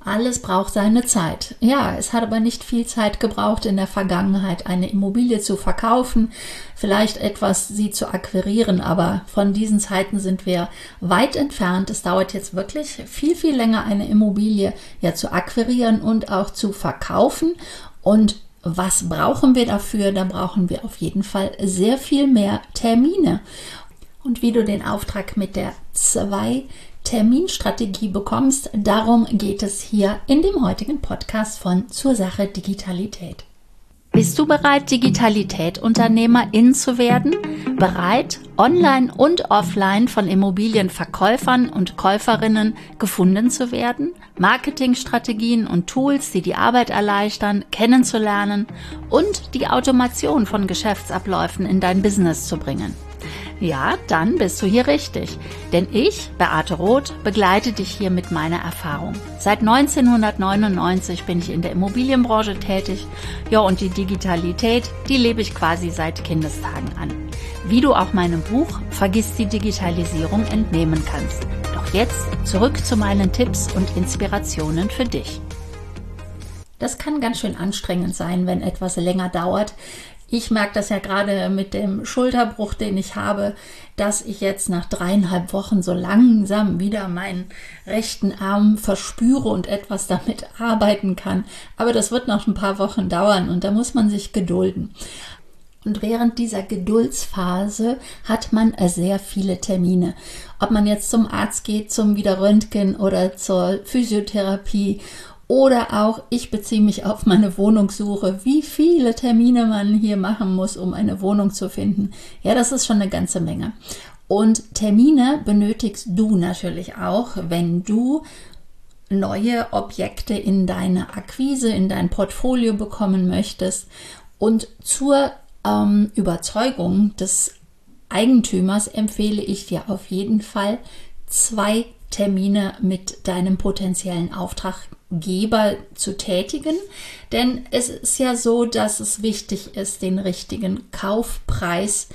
Alles braucht seine Zeit. Ja, es hat aber nicht viel Zeit gebraucht in der Vergangenheit, eine Immobilie zu verkaufen, vielleicht sie zu akquirieren, aber von diesen Zeiten sind wir weit entfernt. Es dauert jetzt wirklich viel, viel länger, eine Immobilie zu akquirieren und auch zu verkaufen. Und was brauchen wir dafür? Da brauchen wir auf jeden Fall sehr viel mehr Termine. Und wie du den Auftrag mit der 2-Terminstrategie bekommst, darum geht es hier in dem heutigen Podcast von Zur Sache Digitalität. Bist du bereit, Digitalität-Unternehmerin zu werden? Bereit, online und offline von Immobilienverkäufern und Käuferinnen gefunden zu werden? Marketingstrategien und Tools, die die Arbeit erleichtern, kennenzulernen und die Automation von Geschäftsabläufen in dein Business zu bringen? Ja, dann bist du hier richtig, denn ich, Beate Roth, begleite dich hier mit meiner Erfahrung. Seit 1999 bin ich in der Immobilienbranche tätig, und die Digitalität, die lebe ich quasi seit Kindestagen an. Wie du auch meinem Buch Vergiss die Digitalisierung entnehmen kannst. Doch jetzt zurück zu meinen Tipps und Inspirationen für dich. Das kann ganz schön anstrengend sein, wenn etwas länger dauert. Ich merke das ja gerade mit dem Schulterbruch, den ich habe, dass ich jetzt nach 3,5 Wochen so langsam wieder meinen rechten Arm verspüre und etwas damit arbeiten kann. Aber das wird noch ein paar Wochen dauern und da muss man sich gedulden. Und während dieser Geduldsphase hat man sehr viele Termine. Ob man jetzt zum Arzt geht, zum Wiederröntgen oder zur Physiotherapie. Oder auch, ich beziehe mich auf meine Wohnungssuche, wie viele Termine man hier machen muss, um eine Wohnung zu finden. Ja, das ist schon eine ganze Menge. Und Termine benötigst du natürlich auch, wenn du neue Objekte in deine Akquise, in dein Portfolio bekommen möchtest. Und zur Überzeugung des Eigentümers empfehle ich dir auf jeden Fall 2 Termine mit deinem potenziellen Auftraggeber zu tätigen, denn es ist ja so, dass es wichtig ist, den richtigen Kaufpreis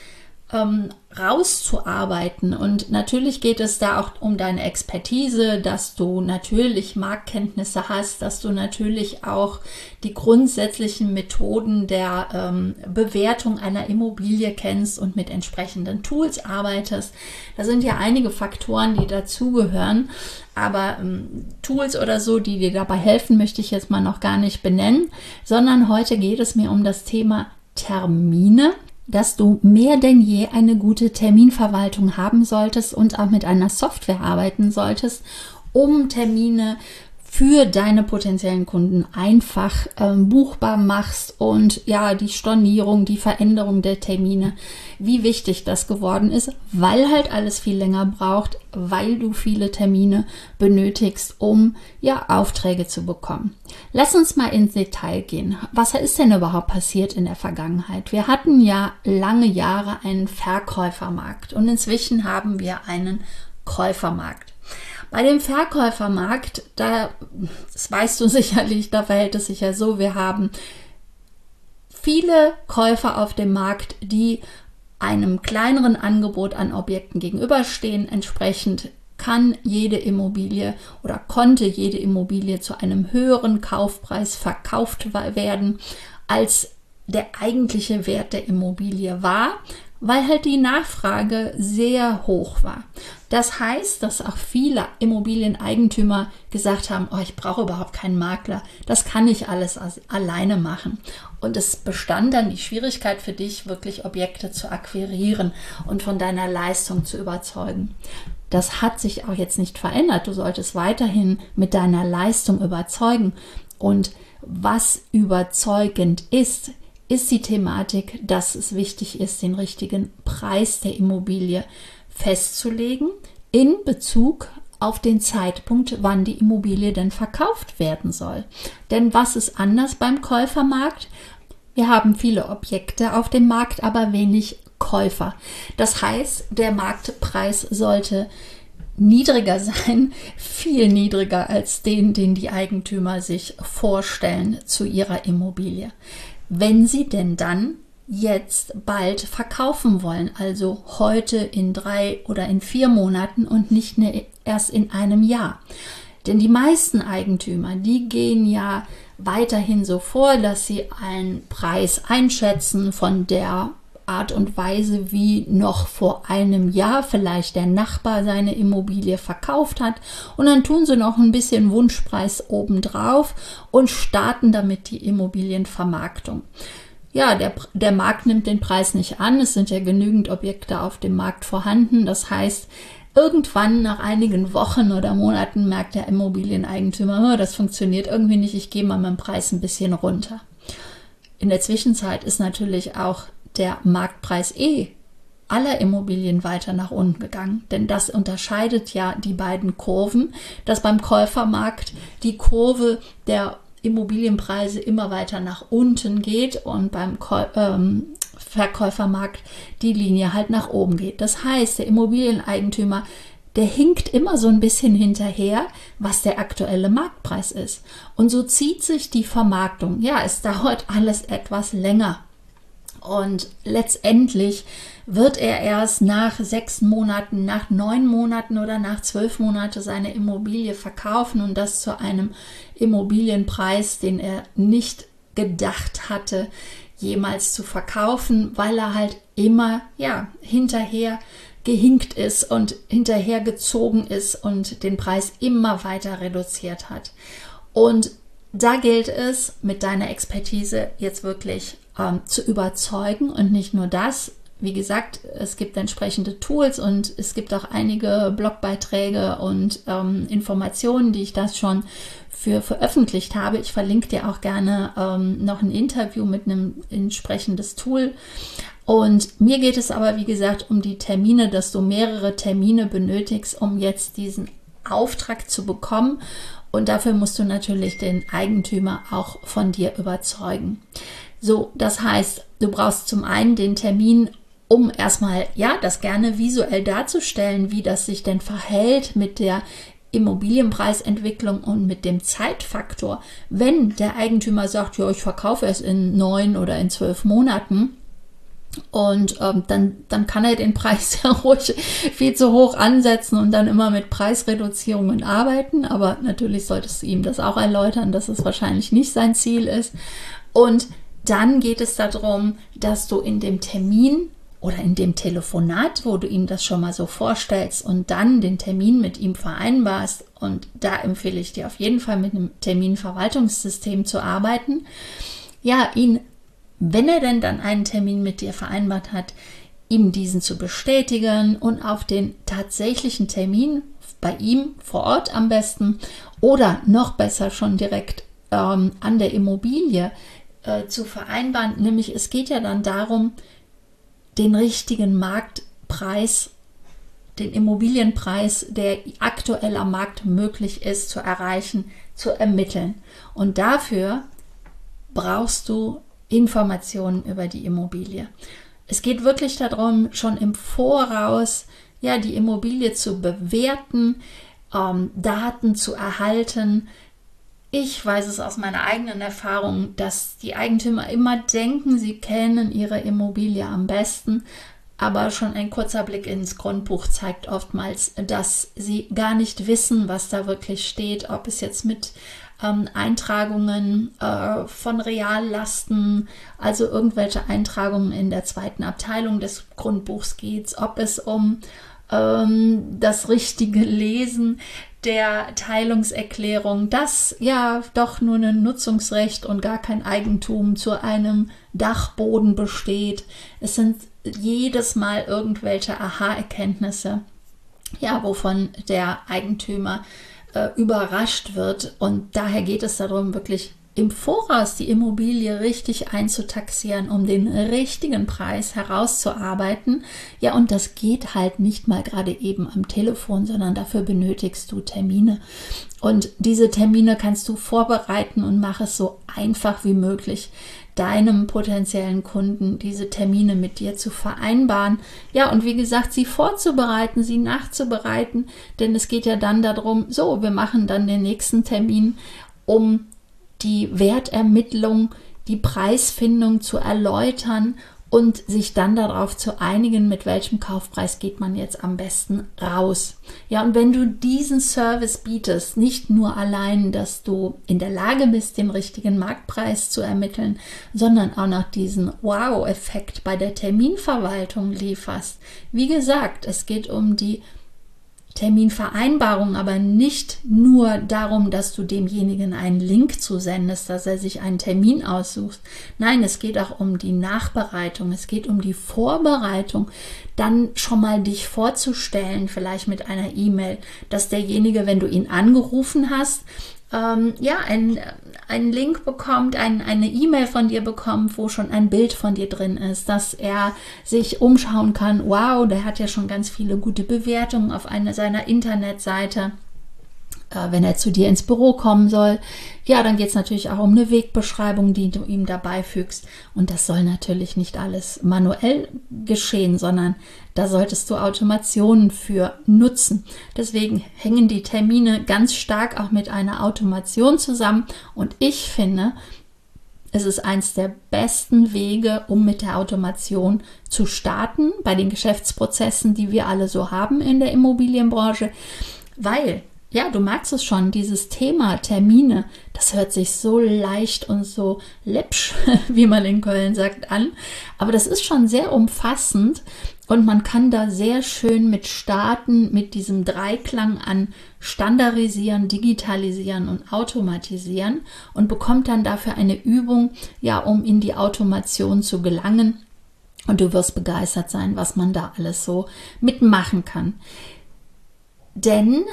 rauszuarbeiten. Und natürlich geht es da auch um deine Expertise, dass du natürlich Marktkenntnisse hast, dass du natürlich auch die grundsätzlichen Methoden der Bewertung einer Immobilie kennst und mit entsprechenden Tools arbeitest. Da sind ja einige Faktoren, die dazugehören, aber Tools oder so, die dir dabei helfen, möchte ich jetzt mal noch gar nicht benennen, sondern heute geht es mir um das Thema Termine, dass du mehr denn je eine gute Terminverwaltung haben solltest und auch mit einer Software arbeiten solltest, um Termine für deine potenziellen Kunden einfach buchbar machst und ja, die Stornierung, die Veränderung der Termine, wie wichtig das geworden ist, weil halt alles viel länger braucht, weil du viele Termine benötigst, um ja Aufträge zu bekommen. Lass uns mal ins Detail gehen. Was ist denn überhaupt passiert in der Vergangenheit? Wir hatten ja lange Jahre einen Verkäufermarkt und inzwischen haben wir einen Käufermarkt. Bei dem Verkäufermarkt, das weißt du sicherlich, da verhält es sich ja so, wir haben viele Käufer auf dem Markt, die einem kleineren Angebot an Objekten gegenüberstehen. Entsprechend kann jede Immobilie oder konnte jede Immobilie zu einem höheren Kaufpreis verkauft werden, als der eigentliche Wert der Immobilie war, weil halt die Nachfrage sehr hoch war. Das heißt, dass auch viele Immobilieneigentümer gesagt haben, ich brauche überhaupt keinen Makler, das kann ich alles alleine machen. Und es bestand dann die Schwierigkeit für dich, wirklich Objekte zu akquirieren und von deiner Leistung zu überzeugen. Das hat sich auch jetzt nicht verändert. Du solltest weiterhin mit deiner Leistung überzeugen. Und was überzeugend ist die Thematik, dass es wichtig ist, den richtigen Preis der Immobilie festzulegen in Bezug auf den Zeitpunkt, wann die Immobilie denn verkauft werden soll. Denn was ist anders beim Käufermarkt? Wir haben viele Objekte auf dem Markt, aber wenig Käufer. Das heißt, der Marktpreis sollte niedriger sein, viel niedriger als den die Eigentümer sich vorstellen zu ihrer Immobilie. Wenn sie denn dann jetzt bald verkaufen wollen, also heute in 3 oder in 4 Monaten und nicht erst in einem Jahr. Denn die meisten Eigentümer, die gehen ja weiterhin so vor, dass sie einen Preis einschätzen von der Art und Weise, wie noch vor einem Jahr vielleicht der Nachbar seine Immobilie verkauft hat, und dann tun sie noch ein bisschen Wunschpreis obendrauf und starten damit die Immobilienvermarktung. Ja, der Markt nimmt den Preis nicht an, es sind ja genügend Objekte auf dem Markt vorhanden, das heißt, irgendwann nach einigen Wochen oder Monaten merkt der Immobilieneigentümer, das funktioniert irgendwie nicht, ich gehe mal meinen Preis ein bisschen runter. In der Zwischenzeit ist natürlich auch der Marktpreis aller Immobilien weiter nach unten gegangen. Denn das unterscheidet ja die beiden Kurven, dass beim Käufermarkt die Kurve der Immobilienpreise immer weiter nach unten geht und beim Verkäufermarkt die Linie halt nach oben geht. Das heißt, der Immobilieneigentümer, der hinkt immer so ein bisschen hinterher, was der aktuelle Marktpreis ist. Und so zieht sich die Vermarktung. Ja, es dauert alles etwas länger. Und letztendlich wird er erst nach 6 Monaten, nach 9 Monaten oder nach 12 Monaten seine Immobilie verkaufen und das zu einem Immobilienpreis, den er nicht gedacht hatte, jemals zu verkaufen, weil er halt immer hinterher gehinkt ist und hinterher gezogen ist und den Preis immer weiter reduziert hat. Und da gilt es, mit deiner Expertise jetzt wirklich zu überzeugen, und nicht nur das. Wie gesagt, es gibt entsprechende Tools und es gibt auch einige Blogbeiträge und Informationen, die ich das schon für veröffentlicht habe. Ich verlinke dir auch gerne noch ein Interview mit einem entsprechendes Tool. Und mir geht es aber, wie gesagt, um die Termine, dass du mehrere Termine benötigst, um jetzt diesen Auftrag zu bekommen. Und dafür musst du natürlich den Eigentümer auch von dir überzeugen. So, das heißt, du brauchst zum einen den Termin, um erstmal das gerne visuell darzustellen, wie das sich denn verhält mit der Immobilienpreisentwicklung und mit dem Zeitfaktor. Wenn der Eigentümer sagt, ja, ich verkaufe es in 9 oder in 12 Monaten, und dann kann er den Preis ja ruhig viel zu hoch ansetzen und dann immer mit Preisreduzierungen arbeiten. Aber natürlich solltest du ihm das auch erläutern, dass es wahrscheinlich nicht sein Ziel ist. Und dann geht es darum, dass du in dem Termin oder in dem Telefonat, wo du ihm das schon mal so vorstellst und dann den Termin mit ihm vereinbarst, und da empfehle ich dir auf jeden Fall mit einem Terminverwaltungssystem zu arbeiten, ihn, wenn er denn dann einen Termin mit dir vereinbart hat, ihm diesen zu bestätigen und auf den tatsächlichen Termin bei ihm vor Ort am besten oder noch besser schon direkt an der Immobilie zu vereinbaren. Nämlich es geht ja dann darum, den richtigen Marktpreis, den Immobilienpreis, der aktuell am Markt möglich ist, zu erreichen, zu ermitteln. Und dafür brauchst du Informationen über die Immobilie. Es geht wirklich darum, schon im Voraus die Immobilie zu bewerten, Daten zu erhalten. Ich weiß es aus meiner eigenen Erfahrung, dass die Eigentümer immer denken, sie kennen ihre Immobilie am besten, aber schon ein kurzer Blick ins Grundbuch zeigt oftmals, dass sie gar nicht wissen, was da wirklich steht, ob es jetzt mit Eintragungen von Reallasten, also irgendwelche Eintragungen in der 2. Abteilung des Grundbuchs geht, ob es um das richtige Lesen der Teilungserklärung, das doch nur ein Nutzungsrecht und gar kein Eigentum zu einem Dachboden besteht. Es sind jedes Mal irgendwelche Aha-Erkenntnisse, wovon der Eigentümer überrascht wird, und daher geht es darum, wirklich im Voraus die Immobilie richtig einzutaxieren, um den richtigen Preis herauszuarbeiten. Und das geht halt nicht mal gerade eben am Telefon, sondern dafür benötigst du Termine. Und diese Termine kannst du vorbereiten und mach es so einfach wie möglich, deinem potenziellen Kunden diese Termine mit dir zu vereinbaren. Und wie gesagt, sie vorzubereiten, sie nachzubereiten, denn es geht ja dann darum, wir machen dann den nächsten Termin, um die Wertermittlung, die Preisfindung zu erläutern und sich dann darauf zu einigen, mit welchem Kaufpreis geht man jetzt am besten raus. Ja, und wenn du diesen Service bietest, nicht nur allein, dass du in der Lage bist, den richtigen Marktpreis zu ermitteln, sondern auch noch diesen Wow-Effekt bei der Terminverwaltung lieferst. Wie gesagt, es geht um die Terminvereinbarung, aber nicht nur darum, dass du demjenigen einen Link zusendest, dass er sich einen Termin aussucht. Nein, es geht auch um die Nachbereitung, es geht um die Vorbereitung, dann schon mal dich vorzustellen, vielleicht mit einer E-Mail, dass derjenige, wenn du ihn angerufen hast, einen Link bekommt, eine E-Mail von dir bekommt, wo schon ein Bild von dir drin ist, dass er sich umschauen kann. Wow, der hat ja schon ganz viele gute Bewertungen auf einer seiner Internetseite. Wenn er zu dir ins Büro kommen soll, ja, dann geht es natürlich auch um eine Wegbeschreibung, die du ihm dabei fügst. Und das soll natürlich nicht alles manuell geschehen, sondern da solltest du Automationen für nutzen. Deswegen hängen die Termine ganz stark auch mit einer Automation zusammen. Und ich finde, es ist eins der besten Wege, um mit der Automation zu starten, bei den Geschäftsprozessen, die wir alle so haben in der Immobilienbranche, weil ja, du magst es schon, dieses Thema Termine, das hört sich so leicht und so läppsch, wie man in Köln sagt, an. Aber das ist schon sehr umfassend und man kann da sehr schön mit starten, mit diesem Dreiklang an Standardisieren, Digitalisieren und Automatisieren und bekommt dann dafür eine Übung, ja, um in die Automation zu gelangen. Und du wirst begeistert sein, was man da alles so mitmachen kann. Denn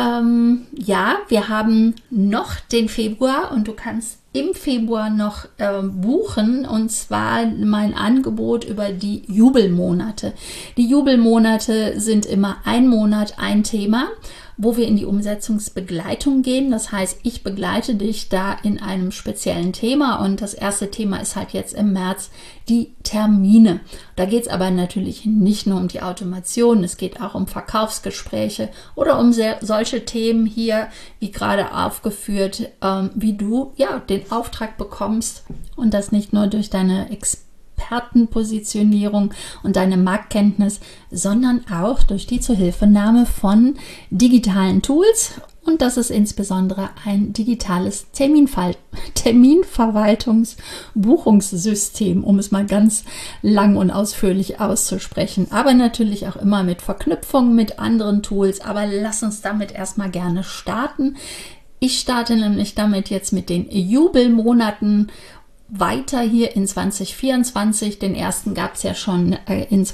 wir haben noch den Februar und du kannst im Februar noch buchen, und zwar mein Angebot über die Jubelmonate. Die Jubelmonate sind immer ein Monat, ein Thema, wo wir in die Umsetzungsbegleitung gehen. Das heißt, ich begleite dich da in einem speziellen Thema und das erste Thema ist halt jetzt im März die Termine. Da geht es aber natürlich nicht nur um die Automation, es geht auch um Verkaufsgespräche oder um solche Themen hier, wie gerade aufgeführt, wie du ja den Auftrag bekommst und das nicht nur durch deine Expertenpositionierung und deine Marktkenntnis, sondern auch durch die Zuhilfenahme von digitalen Tools. Und das ist insbesondere ein digitales Terminverwaltungsbuchungssystem, um es mal ganz lang und ausführlich auszusprechen. Aber natürlich auch immer mit Verknüpfung mit anderen Tools. Aber lass uns damit erstmal gerne starten. Ich starte nämlich damit jetzt mit den Jubelmonaten weiter hier in 2024. Den ersten gab es ja schon in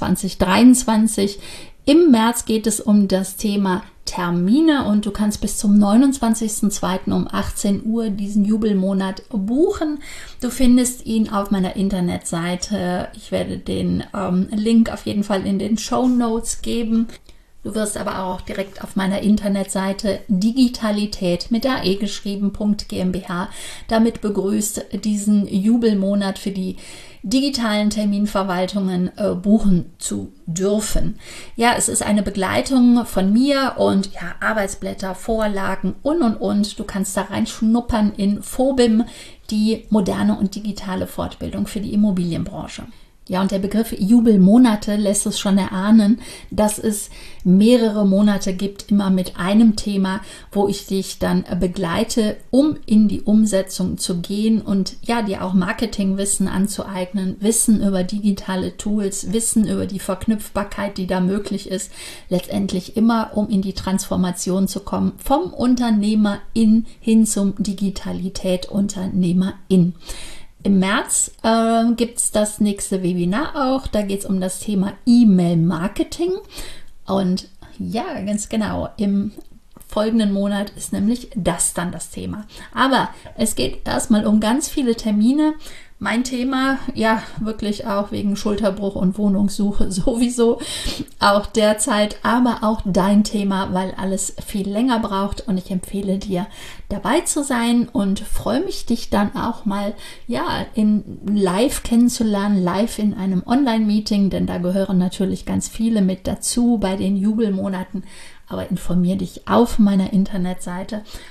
2023. Im März geht es um das Thema Termine und du kannst bis zum 29.02. um 18 Uhr diesen Jubelmonat buchen. Du findest ihn auf meiner Internetseite. Ich werde den Link auf jeden Fall in den Shownotes geben. Du wirst aber auch direkt auf meiner Internetseite Digitalität mit AE geschrieben.GmbH damit begrüßt, diesen Jubelmonat für die digitalen Terminverwaltungen buchen zu dürfen. Ja, es ist eine Begleitung von mir und ja, Arbeitsblätter, Vorlagen und. Du kannst da reinschnuppern in FOBIM, die moderne und digitale Fortbildung für die Immobilienbranche. Ja, und der Begriff Jubelmonate lässt es schon erahnen, dass es mehrere Monate gibt, immer mit einem Thema, wo ich dich dann begleite, um in die Umsetzung zu gehen und ja, dir auch Marketingwissen anzueignen, Wissen über digitale Tools, Wissen über die Verknüpfbarkeit, die da möglich ist, letztendlich immer, um in die Transformation zu kommen, vom Unternehmer-In hin zum Digitalität-Unternehmer-In. Im März gibt es das nächste Webinar auch. Da geht es um das Thema E-Mail-Marketing. Und ja, ganz genau, im folgenden Monat ist nämlich das dann das Thema. Aber es geht erstmal um ganz viele Termine. Mein Thema, ja, wirklich auch wegen Schulterbruch und Wohnungssuche sowieso auch derzeit, aber auch dein Thema, weil alles viel länger braucht und ich empfehle dir, dabei zu sein und freue mich, dich dann auch mal, ja, in live kennenzulernen, live in einem Online-Meeting, denn da gehören natürlich ganz viele mit dazu bei den Jubelmonaten, aber informiere dich auf meiner Internetseite.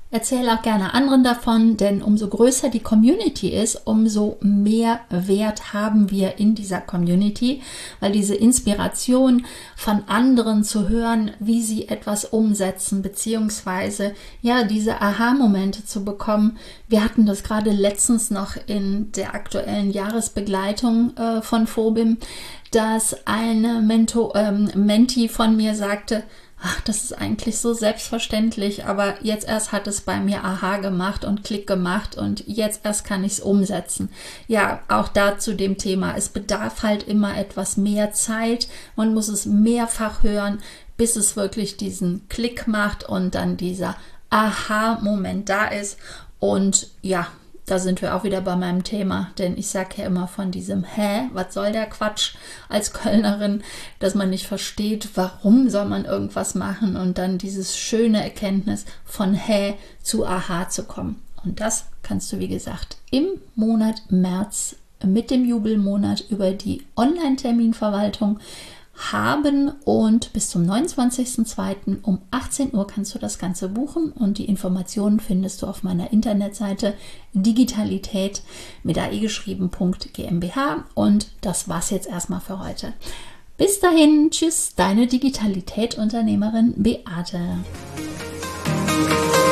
Erzähle auch gerne anderen davon, denn umso größer die Community ist, umso mehr Wert haben wir in dieser Community, weil diese Inspiration von anderen zu hören, wie sie etwas umsetzen, beziehungsweise ja, diese Aha-Momente zu bekommen. Wir hatten das gerade letztens noch in der aktuellen Jahresbegleitung von Phobim, dass eine Mentee von mir sagte, ach, das ist eigentlich so selbstverständlich, aber jetzt erst hat es bei mir Aha gemacht und Klick gemacht und jetzt erst kann ich es umsetzen. Ja, auch da zu dem Thema, es bedarf halt immer etwas mehr Zeit, man muss es mehrfach hören, bis es wirklich diesen Klick macht und dann dieser Aha-Moment da ist. Und ja, da sind wir auch wieder bei meinem Thema, denn ich sage ja immer von diesem was soll der Quatsch als Kölnerin, dass man nicht versteht, warum soll man irgendwas machen und dann dieses schöne Erkenntnis von zu Aha zu kommen. Und das kannst du, wie gesagt, im Monat März mit dem Jubelmonat über die Online-Terminverwaltung haben und bis zum 29.02. um 18 Uhr kannst du das Ganze buchen und die Informationen findest du auf meiner Internetseite Digitalität mit AE geschrieben.GmbH und das war's jetzt erstmal für heute. Bis dahin, tschüss, deine Digitalität-Unternehmerin Beate.